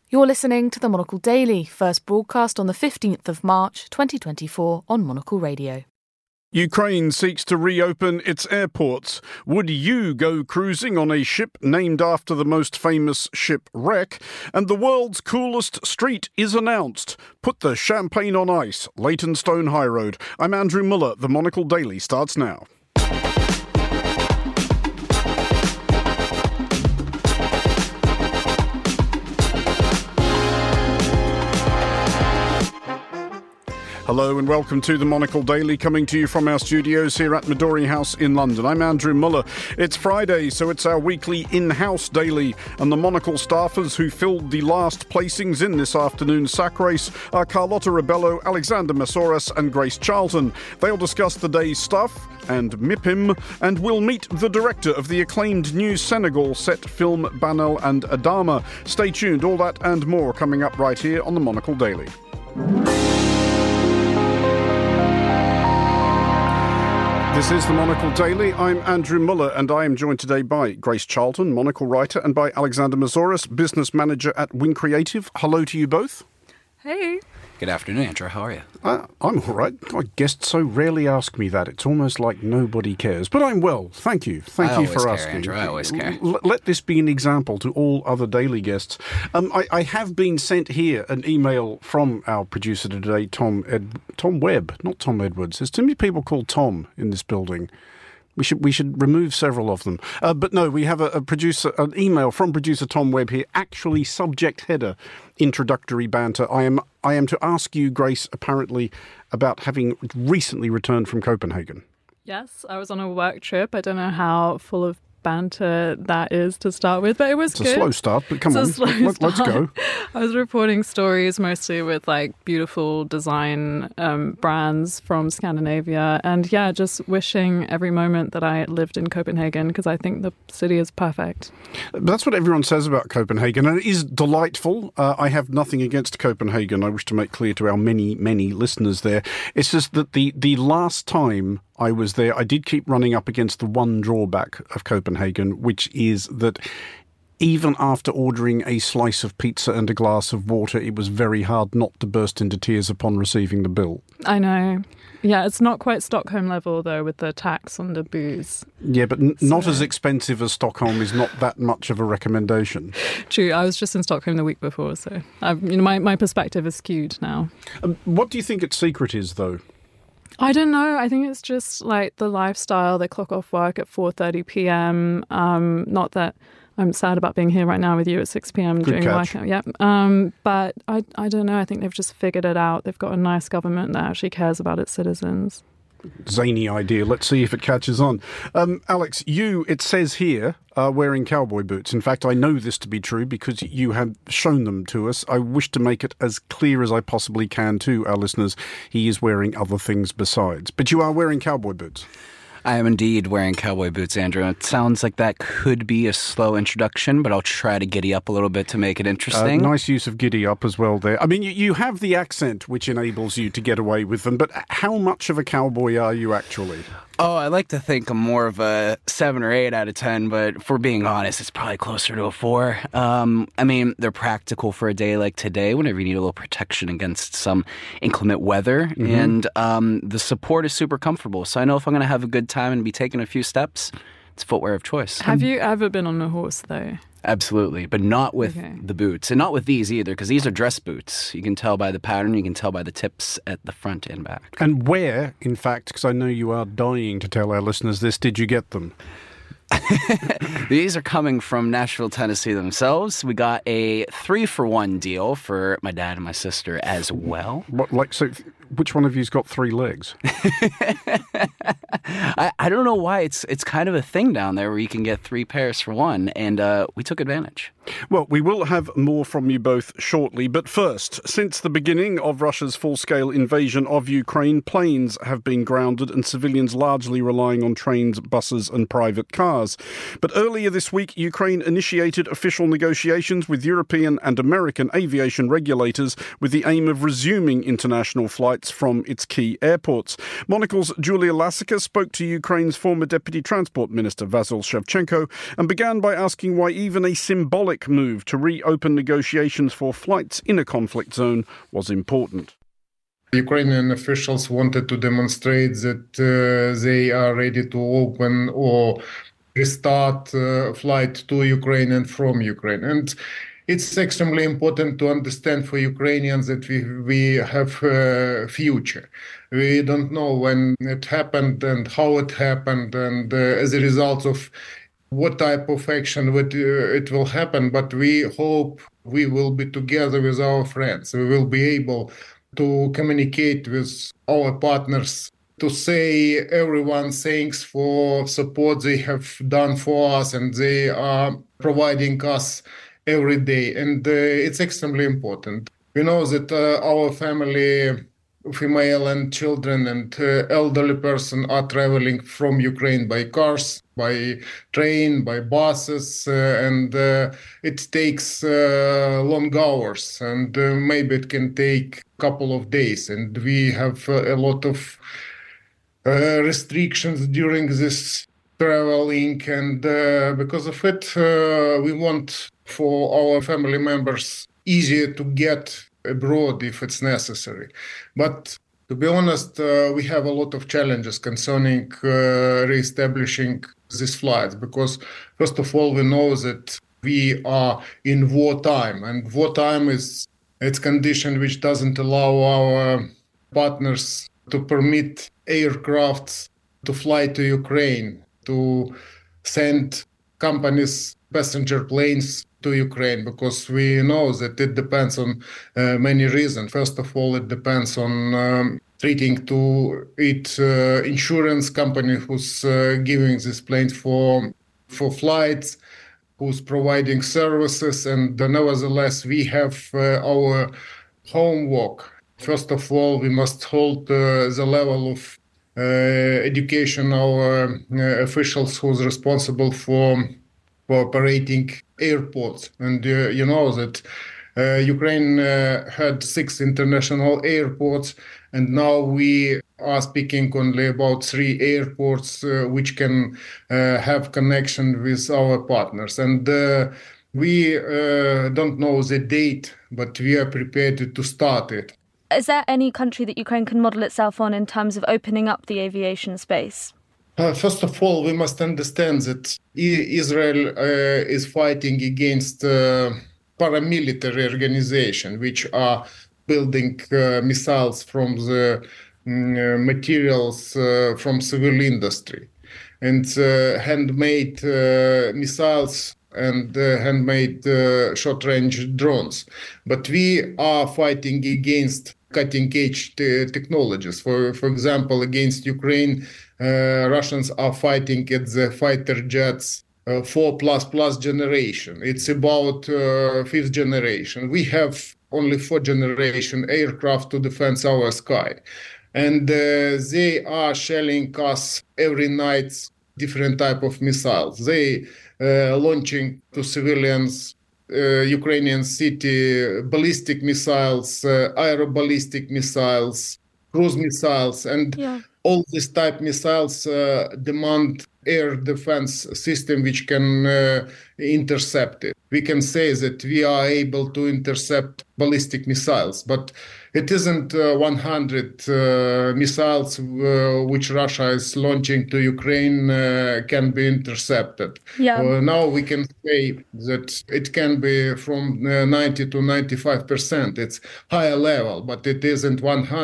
You're listening to the Monocle Daily, first broadcast on the 15th of March 2024 on Monocle Radio. Ukraine seeks to reopen its airports. Would you go cruising on a ship named after the most famous shipwreck? And the world's coolest street is announced. Put the champagne on ice. Leytonstone High Road. I'm Andrew Muller. The Monocle Daily starts now. Hello and welcome to the Monocle Daily, coming to you from our studios here at Midori House in London. I'm Andrew Muller. It's Friday, so it's our weekly in-house daily, and the Monocle staffers who filled the last placings in this afternoon's sack race are Carlotta Rebello, Alexander Masouras and Grace Charlton. They'll discuss the day's stuff and MIPIM, and we'll meet the director of the acclaimed new Senegal set film Banel and Adama. Stay tuned, all that and more coming up right here on the Monocle Daily. This is the Monocle Daily. I'm Andrew Muller, and I am joined today by Grace Charlton, Monocle writer, and by Alexander Masouras, business manager at Wing Creative. Hello to you both. Hey. Good afternoon, Andrew. How are you? I'm all right. My guests so rarely ask me that. It's almost like nobody cares. But I'm well. Thank you. Thank you for asking. Andrew. I always care. Let this be an example to all other daily guests. I have been sent here an email from our producer today, Tom Webb, not Tom Edwards. There's too many people called Tom in this building. We should remove several of them. But no, we have an email from producer Tom Webb here. Actually, subject header, introductory banter. I am to ask you, Grace, apparently about having recently returned from Copenhagen. Yes, I was on a work trip. I don't know how full of banter that is to start with, but it was good. It's a slow start, but come on, let's go. I was reporting stories mostly with like beautiful design brands from Scandinavia, and yeah, just wishing every moment that I lived in Copenhagen, because I think the city is perfect. That's what everyone says about Copenhagen, and it is delightful. I have nothing against Copenhagen. I wish to make clear to our many, many listeners there. It's just that the last time I was there, I did keep running up against the one drawback of Copenhagen, which is that even after ordering a slice of pizza and a glass of water, it was very hard not to burst into tears upon receiving the bill. I know. Yeah, it's not quite Stockholm level, though, with the tax on the booze. Yeah, but not as expensive as Stockholm is not that much of a recommendation. True. I was just in Stockholm the week before, so my perspective is skewed now. What do you think its secret is, though? I don't know. I think it's just like the lifestyle. They clock off work at 4:30 p.m. Not that I'm sad about being here right now with you at 6 p.m. doing workout. Yeah. But I don't know. I think they've just figured it out. They've got a nice government that actually cares about its citizens. Zany idea. Let's see if it catches on. Alex, you, it says here, are wearing cowboy boots. In fact, I know this to be true because you have shown them to us. I wish to make it as clear as I possibly can to our listeners. He is wearing other things besides. But you are wearing cowboy boots. I am indeed wearing cowboy boots, Andrew. It sounds like that could be a slow introduction, but I'll try to giddy up a little bit to make it interesting. Nice use of giddy up as well there. I mean, you have the accent, which enables you to get away with them, but how much of a cowboy are you actually? Oh, I like to think I'm more of a 7 or 8 out of 10, but if we're being honest, it's probably closer to a 4. I mean, they're practical for a day like today, whenever you need a little protection against some inclement weather, and the support is super comfortable. So I know if I'm going to have a good time and be taking a few steps, it's footwear of choice. Have you ever been on a horse, though? Absolutely, but not with the boots, and not with these either, because these are dress boots. You can tell by the pattern, you can tell by the tips at the front and back. And where, in fact, because I know you are dying to tell our listeners this, did you get them? These are coming from Nashville, Tennessee themselves. We got a 3-for-1 deal for my dad and my sister as well. So which one of you's got 3 legs? I don't know why. It's kind of a thing down there where you can get 3 pairs for one, and we took advantage. Well, we will have more from you both shortly, but first, since the beginning of Russia's full-scale invasion of Ukraine, planes have been grounded and civilians largely relying on trains, buses and private cars. But earlier this week, Ukraine initiated official negotiations with European and American aviation regulators with the aim of resuming international flights from its key airports. Monocle's Julia Lasickas Media spoke to Ukraine's former Deputy Transport Minister Vasyl Shevchenko and began by asking why even a symbolic move to reopen negotiations for flights in a conflict zone was important. Ukrainian officials wanted to demonstrate that they are ready to open or restart flight to Ukraine and from Ukraine. And it's extremely important to understand for Ukrainians that we have a future. We don't know when it happened and how it happened and as a result of what type of action it will happen, but we hope we will be together with our friends. We will be able to communicate with our partners, to say everyone thanks for support they have done for us and they are providing us every day. And it's extremely important. We know that our family, female and children and elderly person are traveling from Ukraine by cars, by train, by buses, and it takes long hours and maybe it can take a couple of days. And we have a lot of restrictions during this traveling, and because of it, we want for our family members easier to get abroad if it's necessary. But to be honest, we have a lot of challenges concerning re-establishing these flights, because first of all, we know that we are in wartime, and wartime is it's condition which doesn't allow our partners to permit aircrafts to fly to Ukraine, to send companies passenger planes to Ukraine, because we know that it depends on many reasons. First of all, it depends on treating to it insurance company who's giving these planes for flights, who's providing services, and nevertheless we have our homework. First of all, we must hold the level of education our officials who's responsible for operating airports. And you know that Ukraine had 6 international airports, and now we are speaking only about 3 airports which can have connection with our partners. And we don't know the date, but we are prepared to start it. Is there any country that Ukraine can model itself on in terms of opening up the aviation space? First of all, we must understand that Israel is fighting against paramilitary organizations which are building missiles from the materials from civil industry, and handmade missiles and handmade short-range drones. But we are fighting against cutting-edge technologies. For example, against Ukraine, Russians are fighting at the fighter jets 4++ generation. It's about 5th generation. We have only 4th generation aircraft to defend our sky. And they are shelling us every night different type of missiles. They launching to civilians, Ukrainian city, ballistic missiles, aeroballistic missiles, cruise missiles, and all these type missiles demand air defense system which can intercept it. We can say that we are able to intercept ballistic missiles, but it isn't 100 missiles which Russia is launching to Ukraine can be intercepted. Now we can say that it can be from 90 to 95%. It's higher level, but it isn't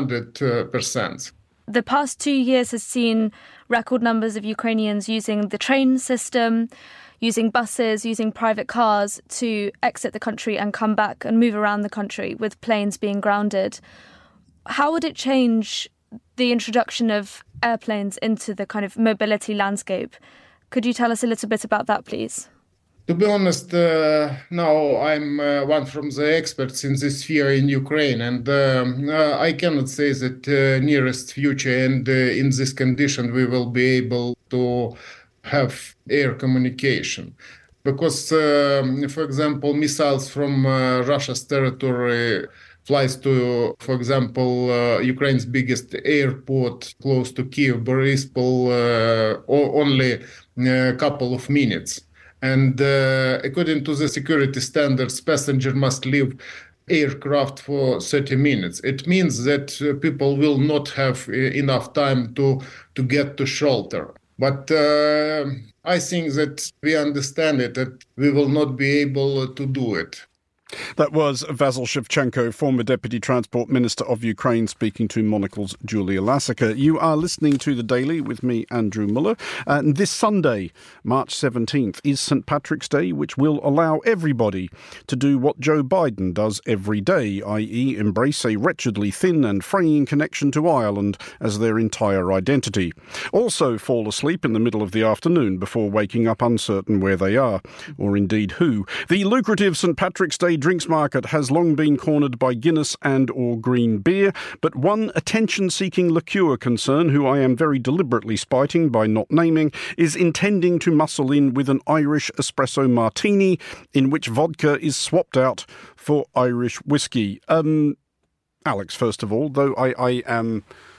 100%. The past 2 years has seen record numbers of Ukrainians using the train system, using buses, using private cars to exit the country and come back and move around the country, with planes being grounded. How would it change the introduction of airplanes into the kind of mobility landscape? Could you tell us a little bit about that, please? To be honest, now I'm one from the experts in this sphere in Ukraine, and I cannot say that nearest future and in this condition we will be able to have air communication. because, for example, missiles from Russia's territory flies to, for example, Ukraine's biggest airport close to Kiev, Borispol, only a couple of minutes. And according to the security standards, passenger must leave aircraft for 30 minutes. It means that people will not have enough time to get to shelter. But I think that we understand it, that we will not be able to do it. That was Vasyl Shevchenko, former Deputy Transport Minister of Ukraine, speaking to Monocle's Julia Lassica. You are listening to The Daily with me, Andrew Muller. And this Sunday, March 17th, is St Patrick's Day, which will allow everybody to do what Joe Biden does every day, i.e. embrace a wretchedly thin and fraying connection to Ireland as their entire identity. Also fall asleep in the middle of the afternoon before waking up uncertain where they are, or indeed who. The lucrative St Patrick's Day drinks market has long been cornered by Guinness and or green beer, but one attention-seeking liqueur concern, who I am very deliberately spiting by not naming, is intending to muscle in with an Irish espresso martini in which vodka is swapped out for Irish whiskey. Alex, first of all, though I am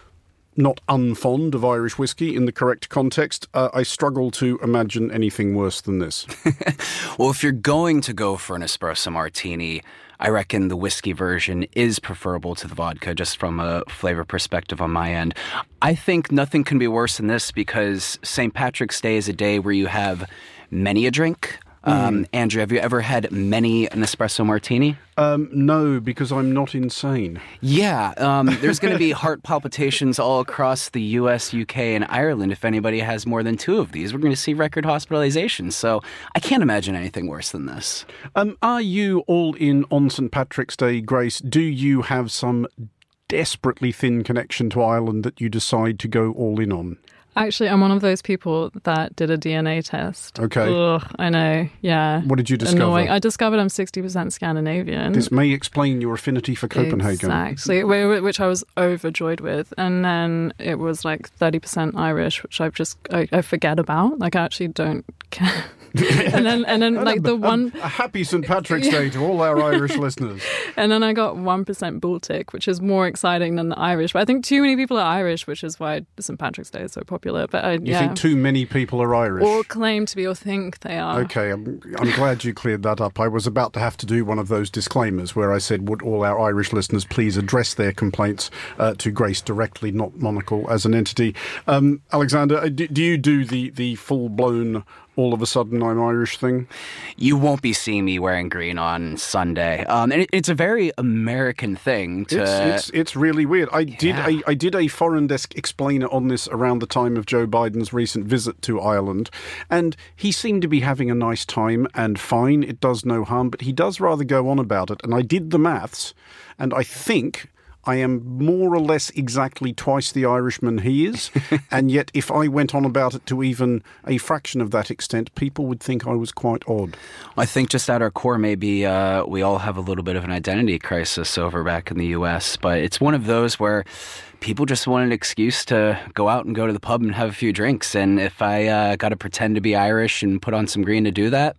not unfond of Irish whiskey in the correct context, I struggle to imagine anything worse than this. Well, if you're going to go for an espresso martini, I reckon the whiskey version is preferable to the vodka, just from a flavor perspective on my end. I think nothing can be worse than this because St. Patrick's Day is a day where you have many a drink. Andrew, have you ever had an espresso martini? No, because I'm not insane. Yeah, there's going to be heart palpitations all across the US, UK, and Ireland if anybody has more than two of these. We're going to see record hospitalizations, so I can't imagine anything worse than this. Are you all in on St. Patrick's Day, Grace? Do you have some desperately thin connection to Ireland that you decide to go all in on? Actually, I'm one of those people that did a DNA test. Okay. Ugh, I know, yeah. What did you discover? Annoying. I discovered I'm 60% Scandinavian. This may explain your affinity for Copenhagen. Exactly, which I was overjoyed with. And then it was like 30% Irish, which I forget about. Like, I actually don't care. and then like the one... A happy St. Patrick's Day to all our Irish listeners. And then I got 1% Baltic, which is more exciting than the Irish. But I think too many people are Irish, which is why St. Patrick's Day is so popular. But you think too many people are Irish? Or claim to be or think they are. Okay, I'm glad you cleared that up. I was about to have to do one of those disclaimers where I said, would all our Irish listeners please address their complaints to Grace directly, not Monocle as an entity. Alexander, do you do the full-blown all of a sudden I'm Irish thing? You won't be seeing me wearing green on Sunday. And it's a very American thing to... It's really weird. I did a foreign desk explainer on this around the time of Joe Biden's recent visit to Ireland, and he seemed to be having a nice time, and fine, it does no harm, but he does rather go on about it. And I did the maths, and I think I am more or less exactly twice the Irishman he is, and yet if I went on about it to even a fraction of that extent, people would think I was quite odd. I think just at our core, maybe we all have a little bit of an identity crisis over back in the U.S., but it's one of those where people just want an excuse to go out and go to the pub and have a few drinks, and if I got to pretend to be Irish and put on some green to do that,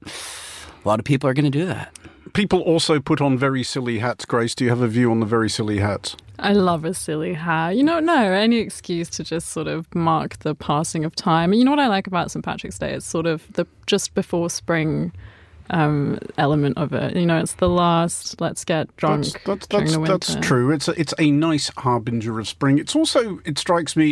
a lot of people are going to do that. People also put on very silly hats. Grace, do you have a view on the very silly hats? I love a silly hat. No, any excuse to just sort of mark the passing of time. And you know what I like about St. Patrick's Day? It's sort of the just before spring element of it. It's the last, let's get drunk during the winter. That's true. It's a nice harbinger of spring. It's also, it strikes me,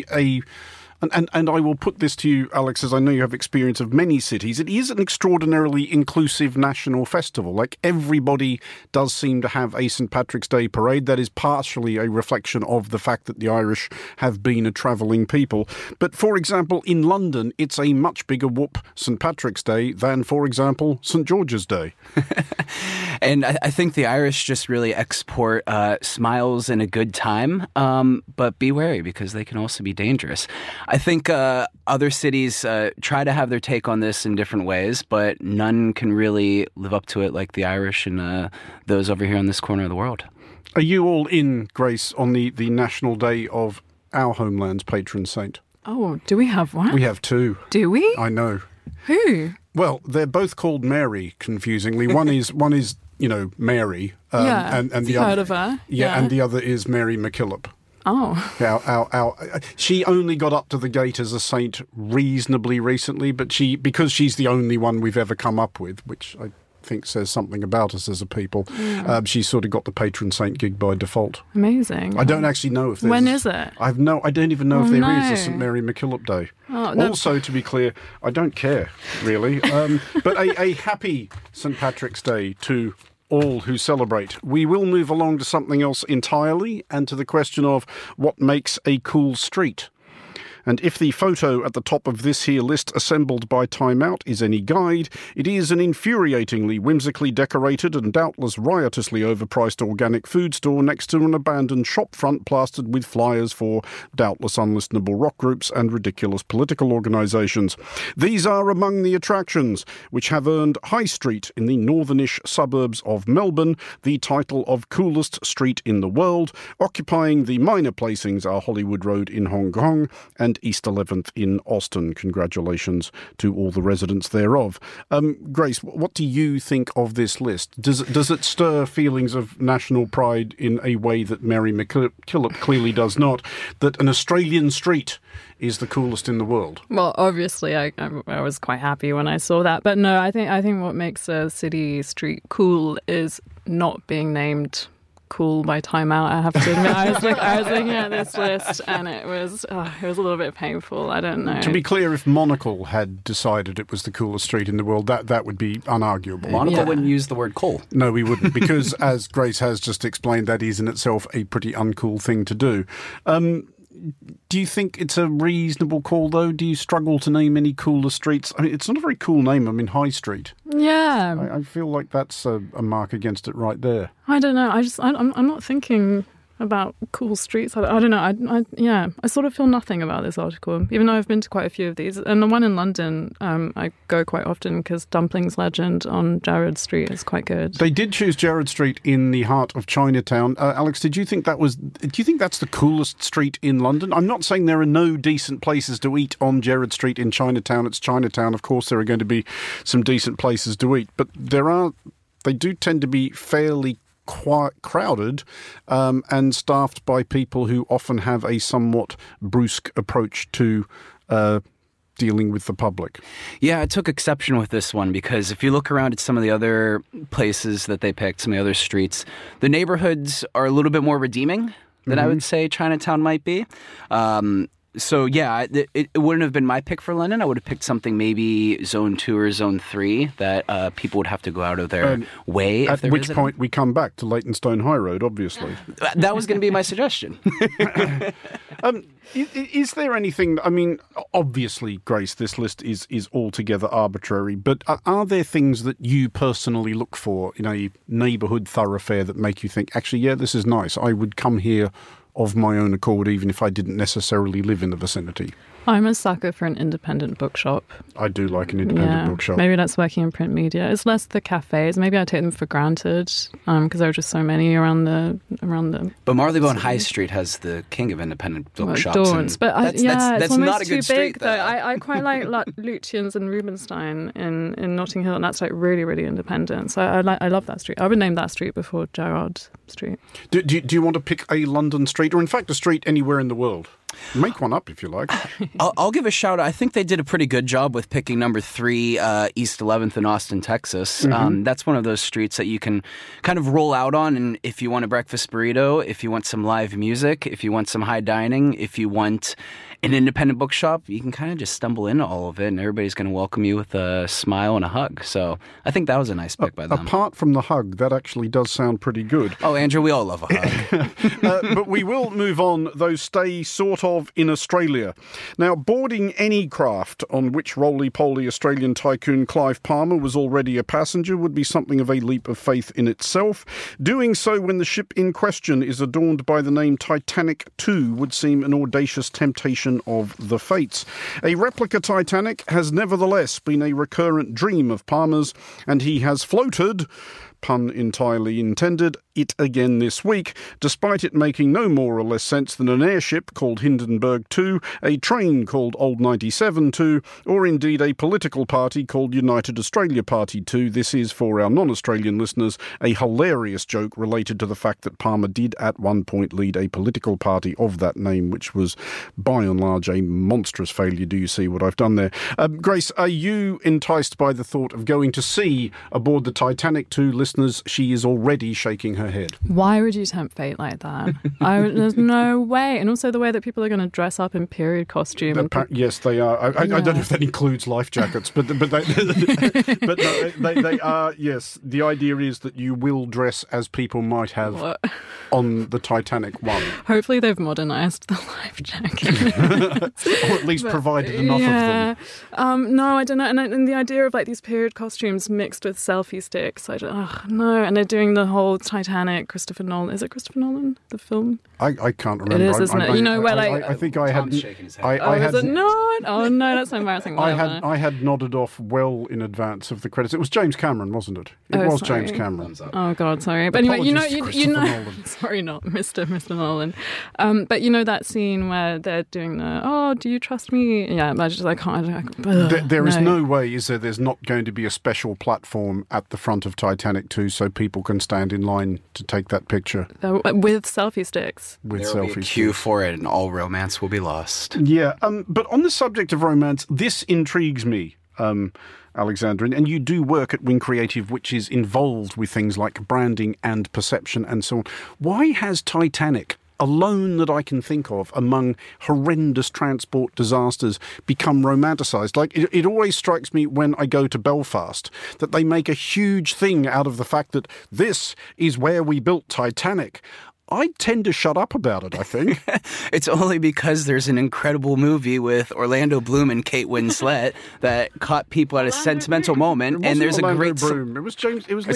And I will put this to you, Alex, as I know you have experience of many cities. It is an extraordinarily inclusive national festival. Like, everybody does seem to have a St. Patrick's Day parade. That is partially a reflection of the fact that the Irish have been a travelling people. But, for example, in London, it's a much bigger whoop St. Patrick's Day than, for example, St. George's Day. And I think the Irish just really export smiles and a good time, but be wary because they can also be dangerous. I think other cities try to have their take on this in different ways, but none can really live up to it like the Irish and those over here in this corner of the world. Are you all in, Grace, on the National Day of our homeland's patron saint? Oh, do we have one? We have two. Do we? I know. Who? Well, they're both called Mary, confusingly. One is Mary. And the heard other, of her. Yeah, and the other is Mary MacKillop. Oh. She only got up to the gate as a saint reasonably recently, but because she's the only one we've ever come up with, which I think says something about us as a people. She sort of got the patron saint gig by default. Amazing. I don't actually know if there's... When is it? I don't even know if there is a St Mary MacKillop Day. Oh, no. Also, to be clear, I don't care, really. But a happy St Patrick's Day to all who celebrate. We will move along to something else entirely, and to the question of what makes a cool street. And if the photo at the top of this here list assembled by Time Out is any guide, it is an infuriatingly whimsically decorated and doubtless riotously overpriced organic food store next to an abandoned shop front plastered with flyers for doubtless unlistenable rock groups and ridiculous political organisations. These are among the attractions which have earned High Street in the northernish suburbs of Melbourne the title of coolest street in the world. Occupying the minor placings are Hollywood Road in Hong Kong and East 11th in Austin. Congratulations to all the residents thereof. Grace, what do you think of this list? Does it stir feelings of national pride in a way that Mary MacKillop clearly does not, that an Australian street is the coolest in the world? Well, obviously, I was quite happy when I saw that. But no, I think what makes a city street cool is not being named cool by Time Out, I have to admit. I was looking at this list and it was a little bit painful. I don't know. To be clear, if Monocle had decided it was the coolest street in the world, that would be unarguable. Monocle wouldn't use the word cool. No, we wouldn't, because as Grace has just explained, that is in itself a pretty uncool thing to do. Do you think it's a reasonable call, though? Do you struggle to name any cooler streets? I mean, it's not a very cool name. I mean, High Street. Yeah. I feel like that's a mark against it right there. I don't know. I'm not thinking about cool streets. I don't know. I sort of feel nothing about this article, even though I've been to quite a few of these. And the one in London, I go quite often because Dumplings Legend on Gerrard Street is quite good. They did choose Gerrard Street in the heart of Chinatown. Alex, do you think that's the coolest street in London? I'm not saying there are no decent places to eat on Gerrard Street in Chinatown. It's Chinatown. Of course, there are going to be some decent places to eat, but they do tend to be fairly quite crowded and staffed by people who often have a somewhat brusque approach to dealing with the public. Yeah, I took exception with this one because if you look around at some of the other places that they picked, some of the other streets, the neighborhoods are a little bit more redeeming than I would say Chinatown might be. So, yeah, it wouldn't have been my pick for London. I would have picked something maybe Zone 2 or Zone 3 that people would have to go out of their way. At which point we come back to Leytonstone High Road, obviously. That was going to be my suggestion. Is there anything, I mean, obviously, Grace, this list is altogether arbitrary, but are there things that you personally look for in a neighbourhood thoroughfare that make you think, actually, yeah, this is nice, I would come here of my own accord, even if I didn't necessarily live in the vicinity? I'm a sucker for an independent bookshop. I do like an independent bookshop. Maybe that's working in print media. It's less the cafes. Maybe I take them for granted because there are just so many around the. But Marylebone High Street has the king of independent bookshops. Dawn's, but that's not a good street, though. I quite like Lutyens and Rubinstein in Notting Hill, and that's like really, really independent. So I love that street. I would name that street before Gerrard Street. Do you want to pick a London street, or in fact a street anywhere in the world? Make one up if you like. I'll give a shout out. I think they did a pretty good job with picking number 3, East 11th in Austin, Texas. That's one of those streets that you can kind of roll out on. And if you want a breakfast burrito, if you want some live music, if you want some high dining, if you want an independent bookshop, you can kind of just stumble into all of it and everybody's going to welcome you with a smile and a hug. So I think that was a nice pick by them. Apart from the hug, that actually does sound pretty good. Oh, Andrew, we all love a hug. But we will move on, though stay sort of in Australia. Now, boarding any craft on which roly-poly Australian tycoon Clive Palmer was already a passenger would be something of a leap of faith in itself. Doing so when the ship in question is adorned by the name Titanic II would seem an audacious temptation of the fates. A replica Titanic has nevertheless been a recurrent dream of Palmer's, and he has floated pun entirely intended, it again this week, despite it making no more or less sense than an airship called Hindenburg 2, a train called Old 97 2, or indeed a political party called United Australia Party 2. This is, for our non-Australian listeners, a hilarious joke related to the fact that Palmer did at one point lead a political party of that name, which was by and large a monstrous failure. Do you see what I've done there? Grace, are you enticed by the thought of going to sea aboard the Titanic 2? Listeners, she is already shaking her head. Why would you tempt fate like that? There's no way. And also the way that people are going to dress up in period costume. Yes, they are. I don't know if that includes life jackets, but they are. Yes, the idea is that you will dress as people might have on the Titanic 1. Hopefully they've modernised the life jacket. Or at least provided enough of them. No, I don't know. And the idea of like these period costumes mixed with selfie sticks, no. And they're doing the whole Titanic, Christopher Nolan. Is it Christopher Nolan, the film? I can't remember. It is, isn't it? I think I had. Tom's shaking his head. Is it not? Oh no, that's so embarrassing. I had nodded off well in advance of the credits. It was James Cameron, wasn't it? It was sorry. James Cameron. Oh God, sorry. But anyway, you know, Nolan. sorry, not Mr. Nolan. But you know that scene where they're doing the do you trust me? Yeah, I can't. There is no way, is there? There's not going to be a special platform at the front of Titanic 2 so people can stand in line to take that picture with selfie sticks. There will be a queue for it, and all romance will be lost. Yeah, but on the subject of romance, this intrigues me, Alexandra, and you do work at Wing Creative, which is involved with things like branding and perception and so on. Why has Titanic, alone that I can think of among horrendous transport disasters, become romanticised? Like, it always strikes me when I go to Belfast that they make a huge thing out of the fact that this is where we built Titanic. I tend to shut up about it, I think. It's only because there's an incredible movie with Orlando Bloom and Kate Winslet that caught people at a sentimental moment. And there's Orlando a great... Bloom. It was James... It was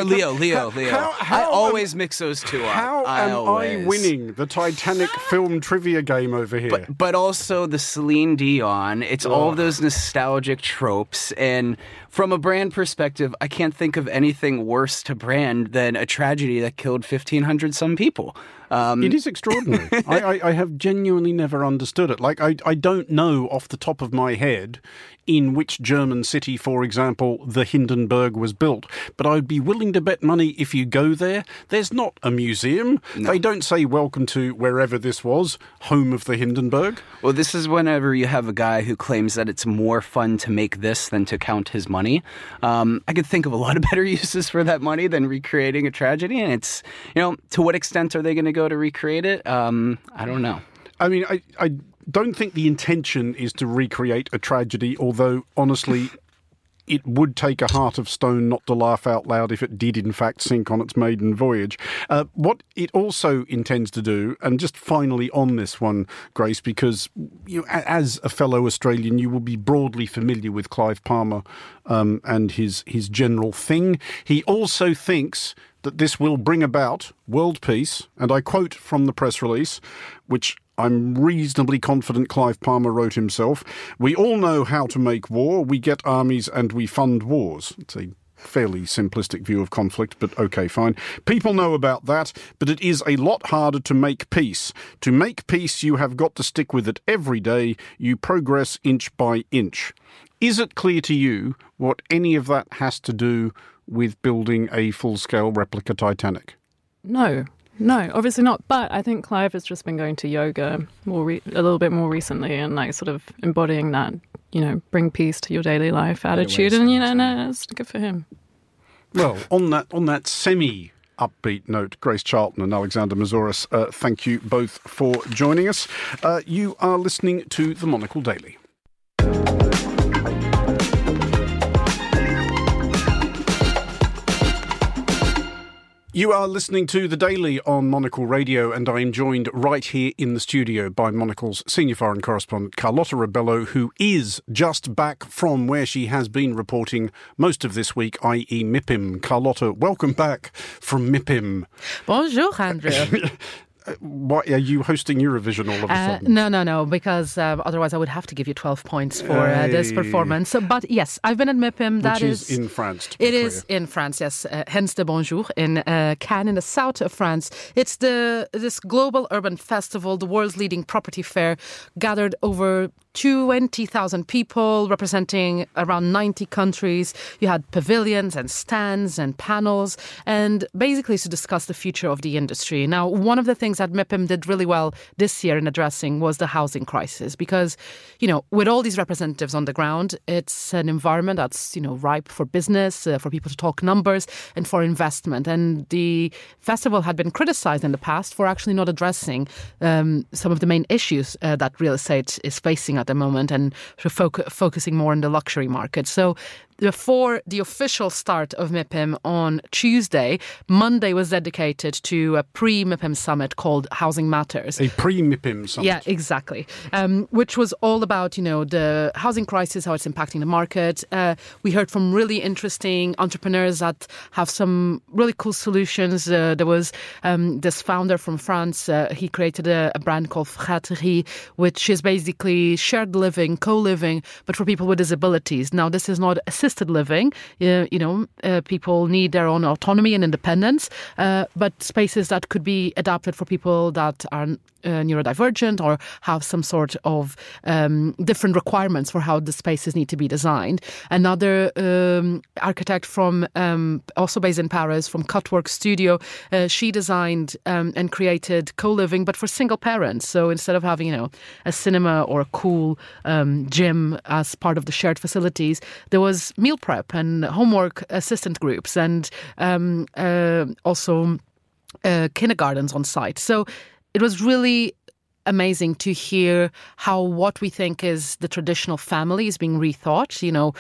Leo. I always mix those two up. How am I winning the Titanic film trivia game over here? But also the Celine Dion. It's all of those nostalgic tropes. And from a brand perspective, I can't think of anything worse to brand than a tragedy that killed 1,500 some people. It is extraordinary. I have genuinely never understood it. Like, I don't know off the top of my head in which German city, for example, the Hindenburg was built. But I'd be willing to bet money if you go there, there's not a museum. No. They don't say, welcome to wherever this was, home of the Hindenburg. Well, this is whenever you have a guy who claims that it's more fun to make this than to count his money. I could think of a lot of better uses for that money than recreating a tragedy. And it's, to what extent are they going to go to recreate it? I don't know. I mean, I don't think the intention is to recreate a tragedy, although, honestly, it would take a heart of stone not to laugh out loud if it did, in fact, sink on its maiden voyage. What it also intends to do, and just finally on this one, Grace, because as a fellow Australian, you will be broadly familiar with Clive Palmer and his general thing. He also thinks that this will bring about world peace, and I quote from the press release, which I'm reasonably confident Clive Palmer wrote himself. "We all know how to make war. We get armies and we fund wars." It's a fairly simplistic view of conflict, but okay, fine. "People know about that, but it is a lot harder to make peace. To make peace, you have got to stick with it every day. You progress inch by inch." Is it clear to you what any of that has to do with building a full-scale replica Titanic? No, obviously not. But I think Clive has just been going to yoga a little bit more recently and sort of embodying that, bring peace to your daily life attitude. And, it's good for him. Well, on that semi-upbeat note, Grace Charlton and Alexander Mazouras, thank you both for joining us. You are listening to The Monocle Daily. You are listening to The Daily on Monocle Radio, and I am joined right here in the studio by Monocle's senior foreign correspondent, Carlotta Rebello, who is just back from where she has been reporting most of this week, i.e. MIPIM. Carlotta, welcome back from MIPIM. Bonjour, Andrew. why are you hosting Eurovision all of a sudden? No, because otherwise I would have to give you 12 points for this performance. So, but yes, I've been at MIPIM. Which is in France, to be It clear. is in France, yes. Hence the Bonjour in Cannes, in the south of France. It's this global urban festival, the world's leading property fair, gathered over 20,000 people representing around 90 countries. You had pavilions and stands and panels, and basically to discuss the future of the industry. Now, one of the things that MIPIM did really well this year in addressing was the housing crisis, because, with all these representatives on the ground, it's an environment that's, ripe for business, for people to talk numbers and for investment. And the festival had been criticized in the past for actually not addressing some of the main issues that real estate is facing at the moment, and focusing more on the luxury market. So before the official start of MIPIM on Tuesday, Monday was dedicated to a pre-MIPIM summit called Housing Matters. A pre-MIPIM summit. Yeah, exactly. Which was all about, the housing crisis, how it's impacting the market. We heard from really interesting entrepreneurs that have some really cool solutions. There was this founder from France. He created a brand called Fraterie, which is basically shared living, co-living, but for people with disabilities. Now, this is not assisted living. People need their own autonomy and independence, but spaces that could be adapted for people that are neurodivergent or have some sort of different requirements for how the spaces need to be designed. Another architect from also based in Paris, from Cutwork Studio, she designed and created co-living, but for single parents. So instead of having a cinema or a cool gym as part of the shared facilities, there was meal prep and homework assistant groups, and also kindergartens on site. So it was really amazing to hear how what we think is the traditional family is being rethought.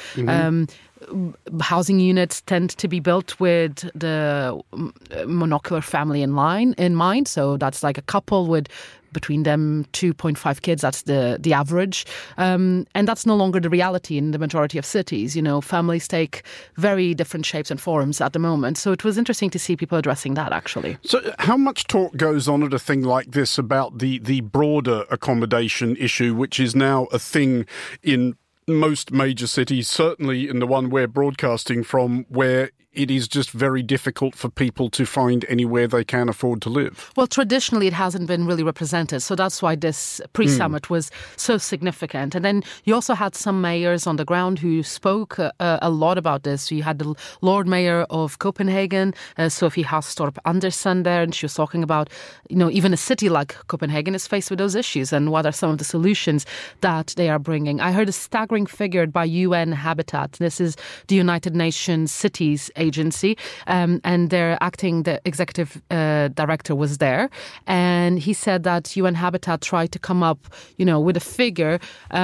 Housing units tend to be built with the monocular family in mind. So that's like a couple with between them 2.5 kids. That's the average. And that's no longer the reality in the majority of cities. Families take very different shapes and forms at the moment. So it was interesting to see people addressing that, actually. So how much talk goes on at a thing like this about the broader accommodation issue, which is now a thing in most major cities, certainly in the one we're broadcasting from, where it is just very difficult for people to find anywhere they can afford to live? Well, traditionally it hasn't been really represented, so that's why this pre-summit was so significant. And then you also had some mayors on the ground who spoke a lot about this. So you had the Lord Mayor of Copenhagen, Sophie Hastorp Andersen there, and she was talking about, even a city like Copenhagen is faced with those issues, and what are some of the solutions that they are bringing. I heard a staggering figure by UN Habitat. This is the United Nations Cities Agency, and their the executive director was there, and he said that UN Habitat tried to come up, with a figure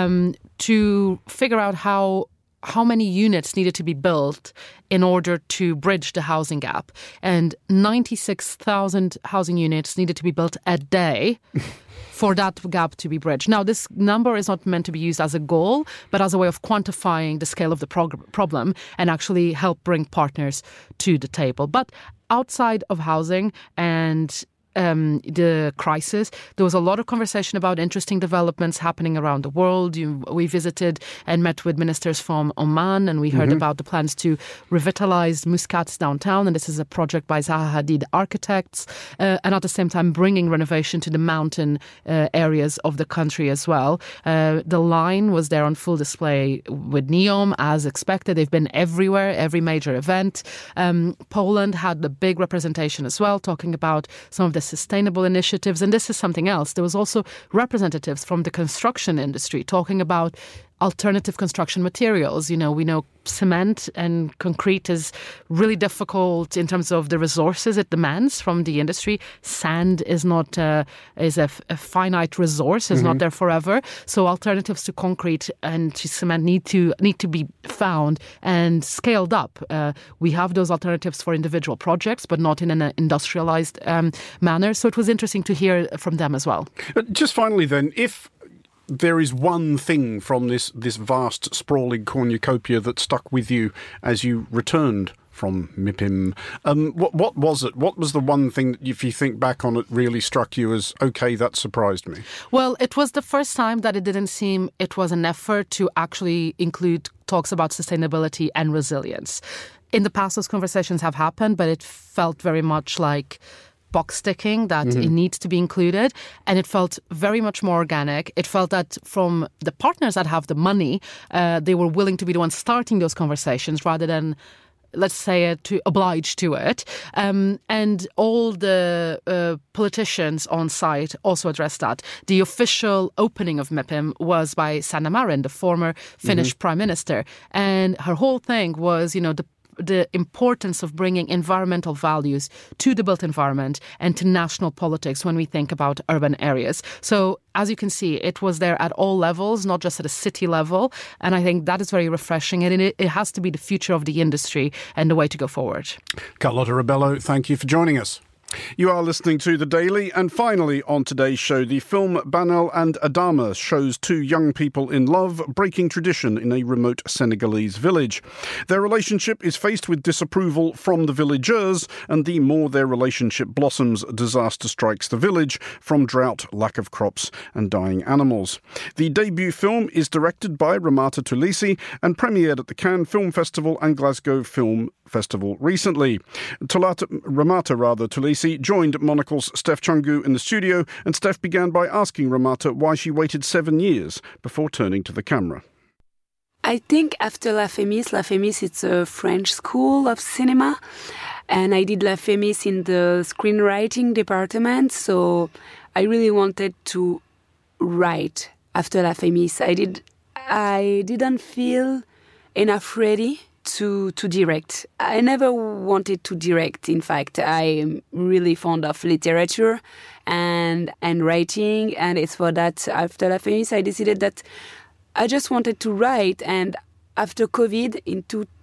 to figure out how many units needed to be built in order to bridge the housing gap, and 96,000 housing units needed to be built a day for that gap to be bridged. Now, this number is not meant to be used as a goal, but as a way of quantifying the scale of the problem and actually help bring partners to the table. But outside of housing and the crisis, there was a lot of conversation about interesting developments happening around the world. We visited and met with ministers from Oman, and we heard about the plans to revitalize Muscat's downtown, and this is a project by Zaha Hadid Architects, and at the same time bringing renovation to the mountain areas of the country as well. The line was there on full display with NEOM, as expected. They've been everywhere, every major event. Poland had the big representation as well, talking about some of the sustainable initiatives. And this is something else. There was also representatives from the construction industry talking about alternative construction materials. We know cement and concrete is really difficult in terms of the resources it demands from the industry. Sand is not is a finite resource, is not there forever. So alternatives to concrete and to cement need to be found and scaled up. We have those alternatives for individual projects, but not in an industrialized manner. So it was interesting to hear from them as well. Just finally then, if there is one thing from this vast, sprawling cornucopia that stuck with you as you returned from MIPIM. What was it? What was the one thing that, if you think back on it, really struck you as, okay, that surprised me? Well, it was the first time that it didn't seem it was an effort to actually include talks about sustainability and resilience. In the past, those conversations have happened, but it felt very much like box ticking, that it needs to be included, and it felt very much more organic. It felt that from the partners that have the money, they were willing to be the ones starting those conversations rather than, let's say, to oblige to it. And all the politicians on site also addressed that. The official opening of MIPIM was by Sanna Marin, the former Finnish prime minister. And her whole thing was, the importance of bringing environmental values to the built environment and to national politics when we think about urban areas. So, as you can see, it was there at all levels, not just at a city level. And I think that is very refreshing. And it has to be the future of the industry and the way to go forward. Carlotta Rebello, thank you for joining us. You are listening to The Daily, and finally on today's show, the film Banel and Adama shows two young people in love breaking tradition in a remote Senegalese village. Their relationship is faced with disapproval from the villagers, and the more their relationship blossoms, disaster strikes the village from drought, lack of crops and dying animals. The debut film is directed by Ramata Tulisi and premiered at the Cannes Film Festival and Glasgow Film Festival recently. Ramata Tulisi joined Monocle's Steph Chungu in the studio, and Steph began by asking Ramata why she waited 7 years before turning to the camera. I think after La Fémis, it's a French school of cinema, and I did La Fémis in the screenwriting department, so I really wanted to write after La Fémis. I didn't feel enough ready to direct. I never wanted to direct. In fact, I'm really fond of literature and writing, and it's for that after La Fémis I decided that I just wanted to write. And after COVID in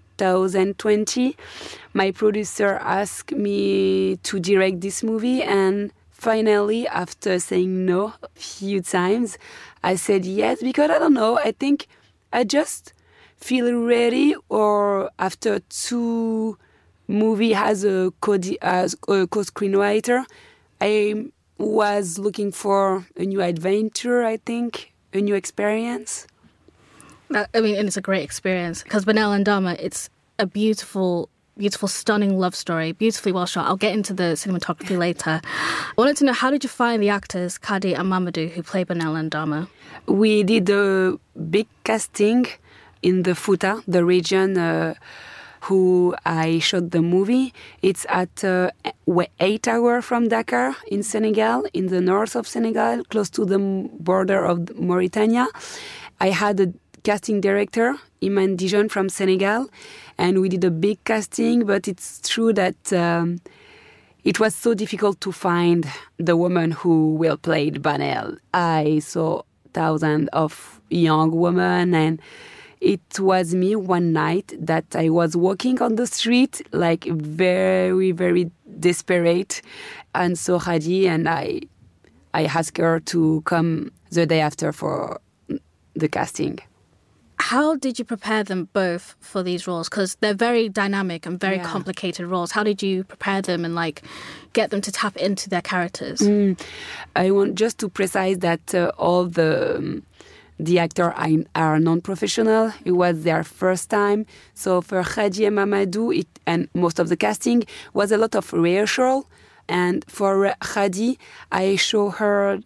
2020, my producer asked me to direct this movie, and finally, after saying no a few times, I said yes, because I don't know, I think I just feel ready, or after 2 movies as a co-screenwriter, I was looking for a new adventure, I think, a new experience. And it's a great experience, because Banel and Adama, it's a beautiful, stunning love story, beautifully well shot. I'll get into the cinematography later. I wanted to know, how did you find the actors, Kadi and Mamadou, who play Banel and Adama? We did a big casting in the Fouta, the region who I shot the movie. It's at 8 hours from Dakar in Senegal, in the north of Senegal, close to the border of Mauritania. I had a casting director, Iman Dijon from Senegal, and we did a big casting, but it's true that it was so difficult to find the woman who will play Banel. I saw thousands of young women, and it was me one night that I was walking on the street, like very, very desperate, and saw Khadi, and I asked her to come the day after for the casting. How did you prepare them both for these roles? Because they're very dynamic and very complicated roles. How did you prepare them and get them to tap into their characters? I want just to precise that all the actors are non-professional. It was their first time. So for Khadi and Mamadou, and most of the casting was a lot of rehearsal. And for Khadi, I show her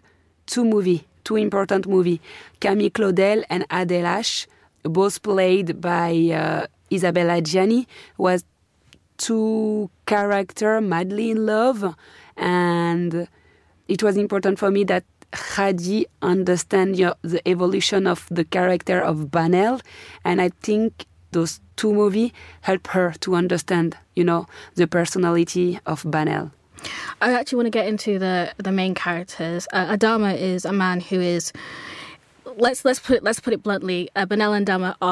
2 important movies, Camille Claudel and Adèle H, both played by Isabella Gianni, was 2 characters madly in love. And it was important for me that Khadi understand the evolution of the character of Banel, and I think those 2 movies help her to understand, the personality of Banel. I actually want to get into the main characters. Adama is a man who is, let's put it bluntly, Banel and Adama are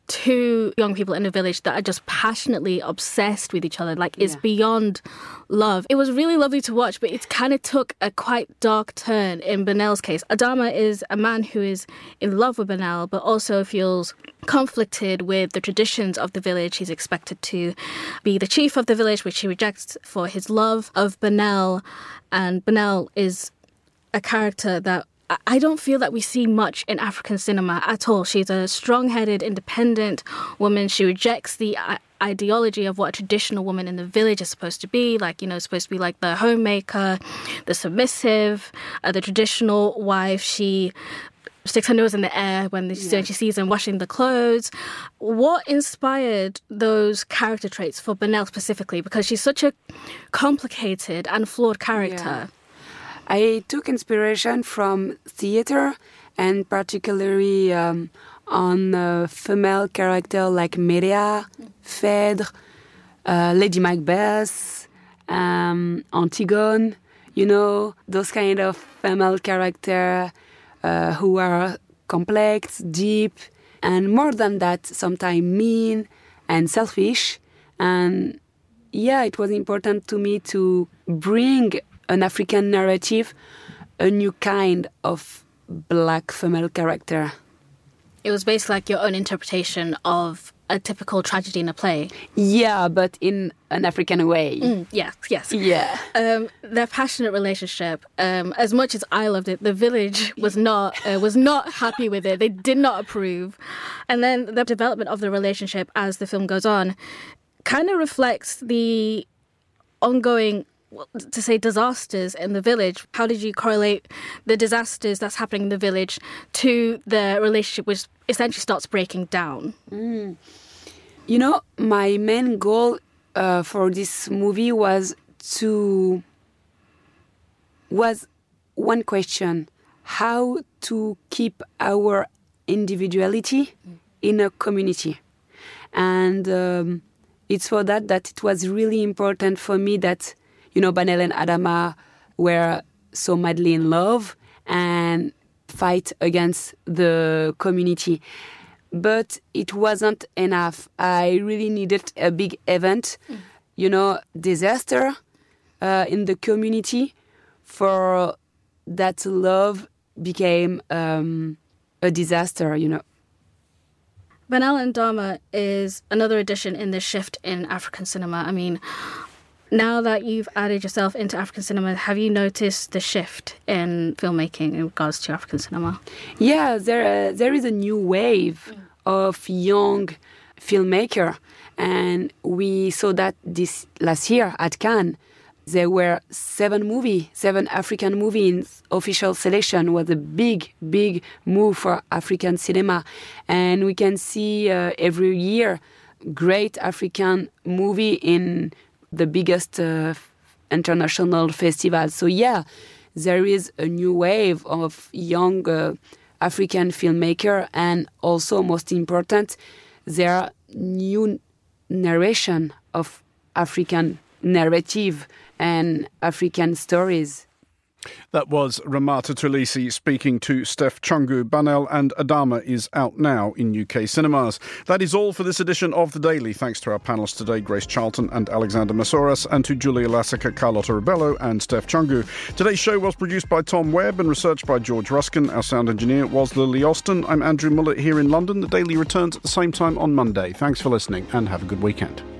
two young people in a village that are just passionately obsessed with each other. Like, it's beyond love. It was really lovely to watch, but it kind of took a quite dark turn in Benel's case. Adama is a man who is in love with Benel, but also feels conflicted with the traditions of the village. He's expected to be the chief of the village, which he rejects for his love of Benel. And Benel is a character that I don't feel that we see much in African cinema at all. She's a strong-headed, independent woman. She rejects the ideology of what a traditional woman in the village is supposed to be, like, supposed to be like the homemaker, the submissive, the traditional wife. She sticks her nose in the air when she sees them washing the clothes. What inspired those character traits for Benel specifically? Because she's such a complicated and flawed character. Yeah. I took inspiration from theater, and particularly on female characters like Medea, Phèdre, Lady Macbeth, Antigone, those kind of female characters who are complex, deep, and more than that, sometimes mean and selfish. And it was important to me to bring an African narrative, a new kind of black female character. It was basically like your own interpretation of a typical tragedy in a play. Yeah, but in an African way. Yes. Yeah. Their passionate relationship, as much as I loved it, the village was not happy with it. They did not approve. And then the development of the relationship as the film goes on kind of reflects the ongoing, to say, disasters in the village. How did you correlate the disasters that's happening in the village to the relationship, which essentially starts breaking down? My main goal for this movie was one question: how to keep our individuality in a community. And it's for that it was really important for me that Benel and Adama were so madly in love and fight against the community. But it wasn't enough. I really needed a big event, disaster in the community for that love became a disaster, Benel and Adama is another addition in this shift in African cinema. I mean, now that you've added yourself into African cinema, have you noticed the shift in filmmaking in regards to African cinema? Yeah, there is a new wave of young filmmaker, and we saw that this last year at Cannes. There were 7 African movies in official selection. Was a big move for African cinema, and we can see every year great African movie in the biggest international festival. So there is a new wave of young African filmmaker, and also, most important, there are new narration of African narrative and African stories. That was Ramata Tulisi speaking to Steph Chungu. Benel and Adama is out now in UK cinemas. That is all for this edition of The Daily. Thanks to our panellists today, Grace Charlton and Alexander Masouras, and to Julia Lassica, Carlotta Rebello and Steph Chungu. Today's show was produced by Tom Webb and researched by George Ruskin. Our sound engineer was Lily Austin. I'm Andrew Muller here in London. The Daily returns at the same time on Monday. Thanks for listening and have a good weekend.